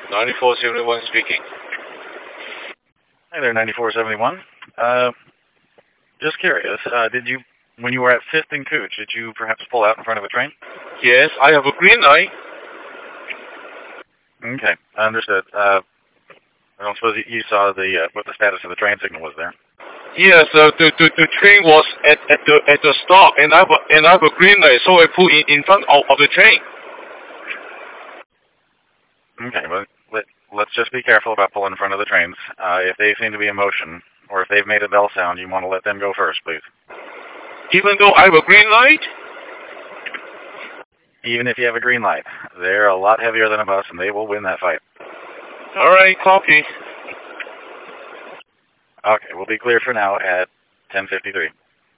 9471 speaking. Hi there, 9471. Just curious, when you were at 5th and Cooch, did you perhaps pull out in front of a train? Yes, I have a green light. Okay, understood. I don't suppose you saw what the status of the train signal was there. Yes, the train was at the stop, and I have a green light, so I pull in front of the train. Okay, well, let's just be careful about pulling in front of the trains. If they seem to be in motion, or if they've made a bell sound, you want to let them go first, please. Even though I have a green light? Even if you have a green light. They're a lot heavier than a bus, and they will win that fight. All right, copy. Okay, we'll be clear for now at 10:53.